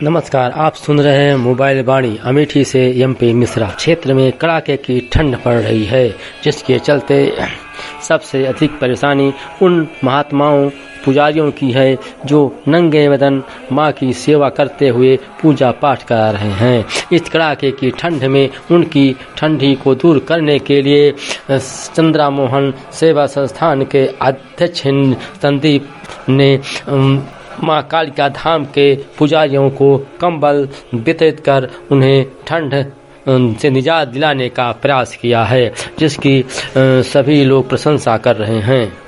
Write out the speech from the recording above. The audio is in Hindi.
नमस्कार, आप सुन रहे हैं मोबाइल वाणी। अमेठी से एमपी मिश्रा। क्षेत्र में कड़ाके की ठंड पड़ रही है, जिसके चलते सबसे अधिक परेशानी उन महात्माओं पुजारियों की है जो नंगे बदन माँ की सेवा करते हुए पूजा पाठ करा रहे हैं। इस कड़ाके की ठंड में उनकी ठंडी को दूर करने के लिए चंद्रा मोहन सेवा संस्थान के अध्यक्ष संदीप ने माँ कालिका धाम के पुजारियों को कंबल वितरित कर उन्हें ठंड से निजात दिलाने का प्रयास किया है, जिसकी सभी लोग प्रशंसा कर रहे हैं।